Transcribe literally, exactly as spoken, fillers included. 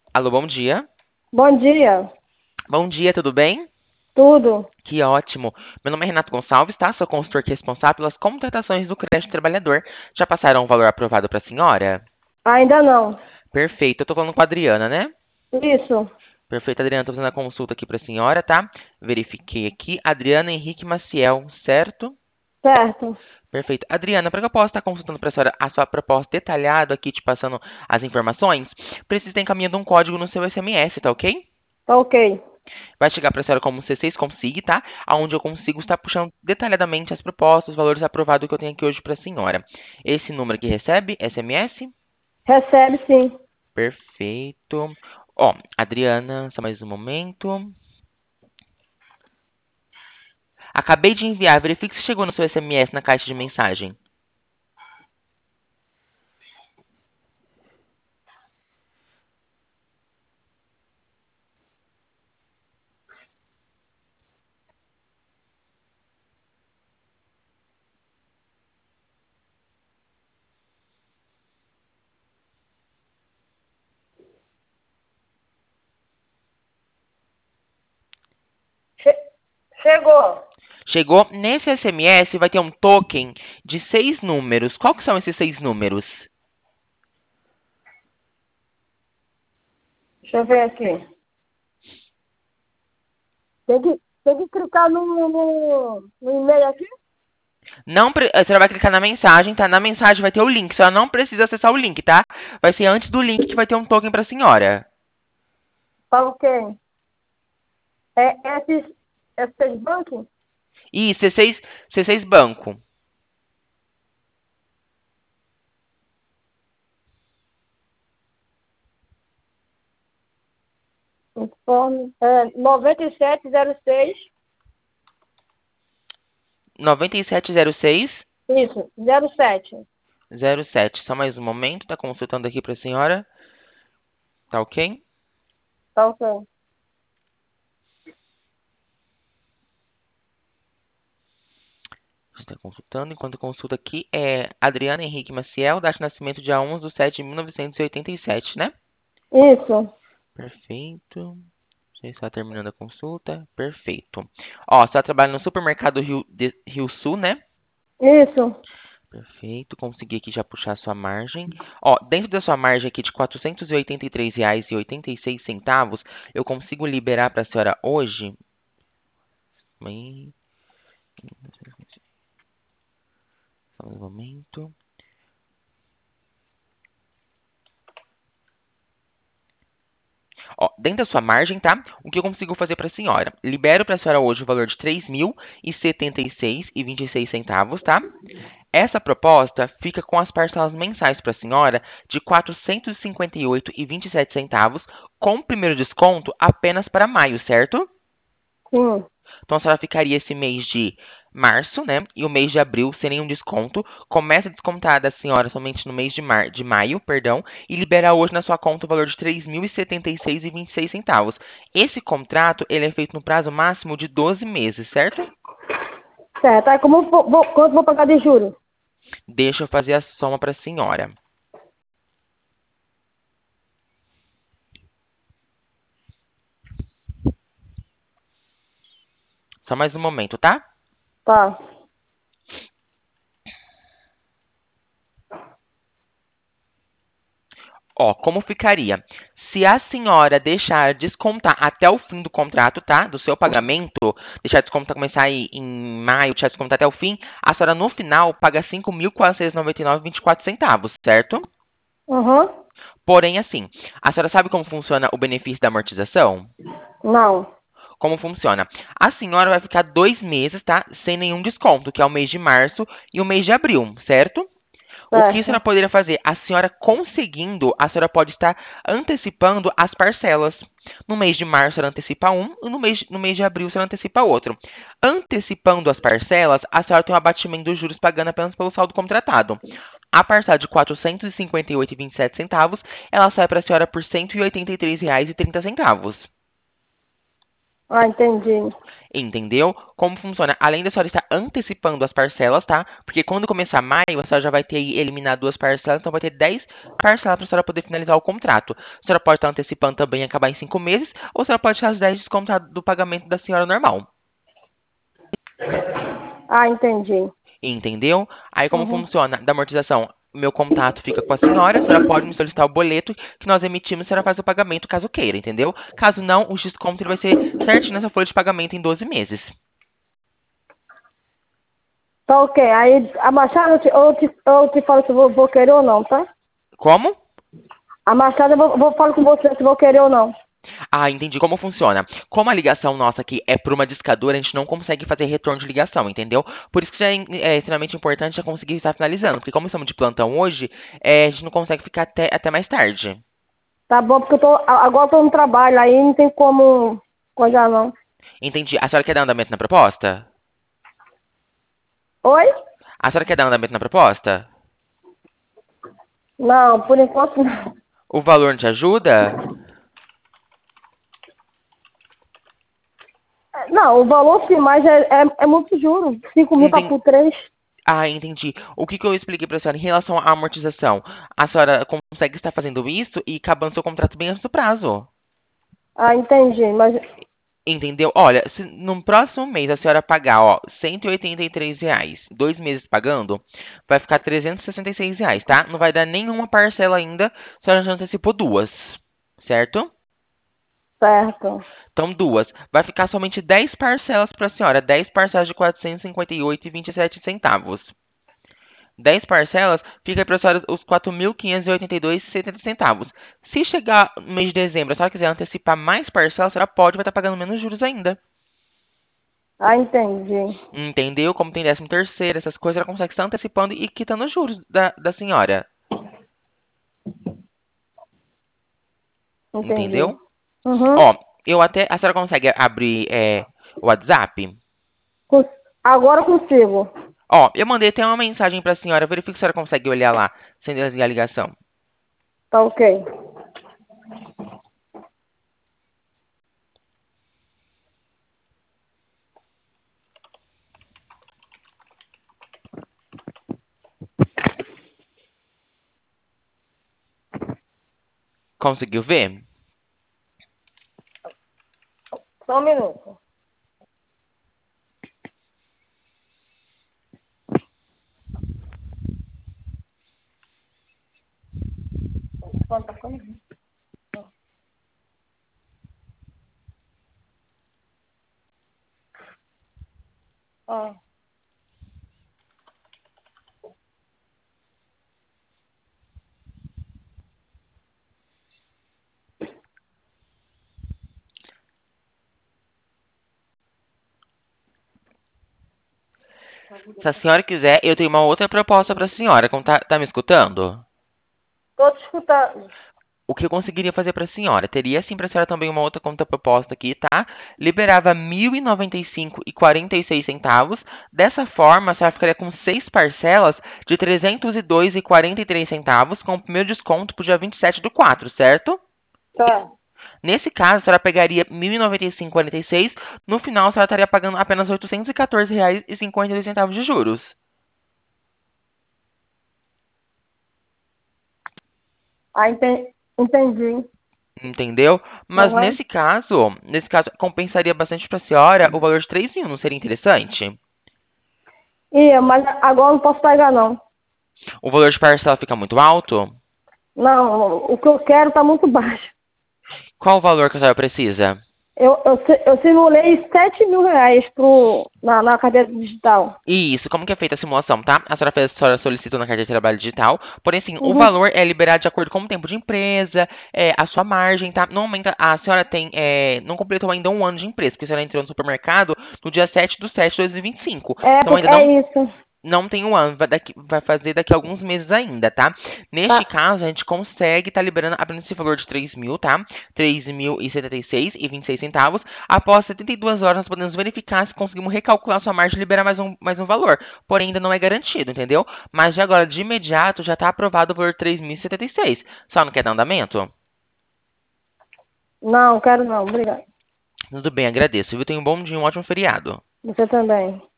Alô, bom dia. Bom dia, Bom dia, tudo bem? tudo? Que ótimo. Meu nome é Renato Gonçalves, tá? Sou consultor aqui responsável pelas contratações do crédito trabalhador. Já passaram o valor aprovado para a senhora? Ainda não. Perfeito. Eu tô falando com a Adriana, né? Isso, Perfeito, Adriana. Tô fazendo a consulta aqui para a senhora, tá? Verifiquei aqui. Adriana Henrique Maciel, certo? certo. Perfeito. Adriana, para que eu possa estar consultando para a senhora a sua proposta detalhada aqui, te passando as informações, preciso estar encaminhando um código no seu S M S, tá ok? Tá ok. Vai chegar para a senhora como C seis Consig, tá? Onde eu consigo estar puxando detalhadamente as propostas, os valores aprovados que eu tenho aqui hoje para a senhora. Esse número aqui recebe S M S? Recebe sim. Perfeito. Ó, Adriana, só mais um momento. Acabei de enviar, verifique se chegou no seu S M S na caixa de mensagem. Che- Chegou. Chegou nesse S M S, vai ter um token de seis números. Qual que são esses seis números? Deixa eu ver aqui. Tem que, tem que clicar no, no, no e-mail aqui? Não, pre- a senhora vai clicar na mensagem, tá? Na mensagem vai ter o link. A senhora não precisa acessar o link, tá? Vai ser antes do link que vai ter um token para a senhora. Tá ok. É esses, esses bancos? E C seis, C seis Banco. Informe. É, noventa e sete zero seis. nove sete zero seis Isso, zero sete. zero sete. Só mais um momento, tá consultando aqui para a senhora. Tá ok? Tá ok. Está consultando. Enquanto consulta aqui é Adriana Henrique Maciel, data de nascimento dia onze de setembro de mil novecentos e oitenta e sete, né? Isso, Perfeito. Já está terminando a consulta. Perfeito. Ó, você está trabalhando no supermercado Rio, de- Rio Sul, né? isso. Perfeito, consegui aqui já puxar a sua margem. Ó, dentro da sua margem aqui de quatrocentos e oitenta e três reais e oitenta e seis centavos, eu consigo liberar para a senhora hoje. Bem, só um momento. Ó, dentro da sua margem, tá? O que eu consigo fazer para a senhora? Libero para a senhora hoje o valor de três mil e setenta e seis e vinte e seis centavos, tá? Essa proposta fica com as parcelas mensais para a senhora de quatrocentos e cinquenta e oito e vinte e sete centavos, com o primeiro desconto apenas para maio, certo? Sim. Então a senhora ficaria esse mês de março, né? E o mês de abril sem nenhum desconto. Começa a descontar da senhora somente no mês de, mar... de maio, perdão, e libera hoje na sua conta o valor de três mil e setenta e seis e vinte e seis centavos. Esse contrato ele é feito no prazo máximo de doze meses, certo? Certo. Aí como vou, vou, quanto vou pagar de juros? Deixa eu fazer a soma para a senhora. Só mais um momento, tá? Tá. Ó, como ficaria? Se a senhora deixar descontar até o fim do contrato, tá? Do seu pagamento, deixar descontar começar aí em maio, deixar descontar até o fim, a senhora no final paga cinco mil quatrocentos e noventa e nove e vinte e quatro centavos, certo? Uhum. Porém, assim, a senhora sabe como funciona o benefício da amortização? Não. Como funciona? A senhora vai ficar dois meses, tá? Sem nenhum desconto, que é o mês de março e o mês de abril, certo? O que a senhora Certo. poderia fazer? A senhora conseguindo, a senhora pode estar antecipando as parcelas. No mês de março, ela antecipa um, e no mês, no mês de abril, ela antecipa outro. Antecipando as parcelas, a senhora tem um abatimento dos juros pagando apenas pelo saldo contratado. A parcela de quatrocentos e cinquenta e oito reais e vinte e sete centavos, ela sai para a senhora por cento e oitenta e três reais e trinta centavos. Ah, entendi. Entendeu? Como funciona? Além da senhora estar antecipando as parcelas, tá? Porque quando começar maio, a senhora já vai ter aí eliminado duas parcelas, então vai ter dez parcelas para a senhora poder finalizar o contrato. A senhora pode estar antecipando também e acabar em cinco meses, ou a senhora pode tirar as dez descontadas do pagamento da senhora normal. Ah, entendi. Entendeu? Aí como Uhum. funciona? Da amortização, meu contato fica com a senhora, a senhora pode me solicitar o boleto que nós emitimos, a senhora faz o pagamento caso queira, entendeu? Caso não, o desconto ele vai ser certinho nessa folha de pagamento em doze meses. Tá ok. Aí, a Machada, eu te, eu te, eu te falo se eu vou, vou querer ou não, tá? Como? A Machada, eu vou, vou falar com você se vou querer ou não. Ah, entendi como funciona. Como a ligação nossa aqui é por uma discadora, a gente não consegue fazer retorno de ligação, entendeu? Por isso que já é, é extremamente importante já conseguir estar finalizando, porque como estamos de plantão hoje, é, a gente não consegue ficar até, até mais tarde. Tá bom, porque eu tô, a- agora eu tô no trabalho, aí não tem como coisar não. Entendi. A senhora quer dar andamento na proposta? Oi? A senhora quer dar andamento na proposta? Não, por enquanto não. O valor não te ajuda? Não, o valor sim, mas é, é, é muito juro. Cinco mil tá Enten- por três. Ah, entendi. O que que eu expliquei para a senhora em relação à amortização? A senhora consegue estar fazendo isso e acabando seu contrato bem antes do prazo. Ah, entendi, mas... Entendeu? Olha, se no próximo mês a senhora pagar, ó, cento e oitenta e três reais, dois meses pagando, vai ficar trezentos e sessenta e seis reais, tá? Não vai dar nenhuma parcela ainda, a senhora já antecipou duas, certo? Certo. Então, duas. Vai ficar somente dez parcelas para a senhora, dez parcelas de quatrocentos e cinquenta e oito reais e vinte e sete centavos. dez parcelas, fica para a senhora os quatro mil quinhentos e oitenta e dois reais e setenta centavos. Se chegar no mês de dezembro, a senhora quiser antecipar mais parcelas, a senhora pode, vai estar pagando menos juros ainda. Ah, entendi. Entendeu? Como tem décimo terceiro, essas coisas, ela consegue estar antecipando e quitando os juros da, da senhora. Entendi. Entendeu? Uhum. Ó, eu até. A senhora consegue abrir é, o WhatsApp? Cons- Agora eu consigo. Ó, eu mandei até uma mensagem para a senhora. Verifique se a senhora consegue olhar lá, sem desligar a ligação. Tá ok. Conseguiu ver? Só um minuto. Quanto tá ficando? Ah. Se a senhora quiser, eu tenho uma outra proposta para a senhora. Como tá, tá me escutando? Tô te escutando. O que eu conseguiria fazer para a senhora? Teria sim para a senhora também uma outra contraproposta aqui, tá? Liberava mil e noventa e cinco e quarenta e seis centavos. Dessa forma, a senhora ficaria com seis parcelas de trezentos e dois e quarenta e três centavos, com o primeiro desconto para o dia vinte e sete do quatro, certo? Tá. Nesse caso, a senhora pegaria mil e noventa e cinco e quarenta e seis. No final, a senhora estaria pagando apenas oitocentos e quatorze reais e cinquenta e dois centavos de juros. Ah, enten- entendi. Entendeu? Mas Uhum. nesse caso, nesse caso, compensaria bastante para a senhora o valor de três mil, não seria interessante? Ia, mas agora eu não posso pegar, não. O valor de parcela fica muito alto? Não, o que eu quero tá muito baixo. Qual o valor que a senhora precisa? Eu, eu, si- eu simulei sete mil reais pro, na, na cadeira digital. Isso, como que é feita a simulação, tá? A senhora, fez, a senhora solicitou na carteira de trabalho digital, porém, sim, o Uhum. valor é liberado de acordo com o tempo de empresa, é, a sua margem, tá? Normalmente, a senhora tem, é, não completou ainda um ano de empresa, porque a senhora entrou no supermercado no dia sete de sete de dois mil e vinte e cinco. É, Então, porque ainda não é isso. Não tem um ano, vai, daqui- vai fazer daqui a alguns meses ainda, tá? Neste Tá. caso, a gente consegue estar liberando apenas esse valor de três mil, tá? três mil e setenta e seis e vinte e seis centavos. Após setenta e duas horas, nós podemos verificar se conseguimos recalcular sua margem e liberar mais um, mais um valor. Porém, ainda não é garantido, entendeu? Mas de agora, de imediato, já está aprovado o valor de três mil e setenta e seis. Só não quer dar andamento? Não, quero não, obrigado. Tudo bem, agradeço. Viu? Tenha um bom dia, um ótimo feriado. Você também.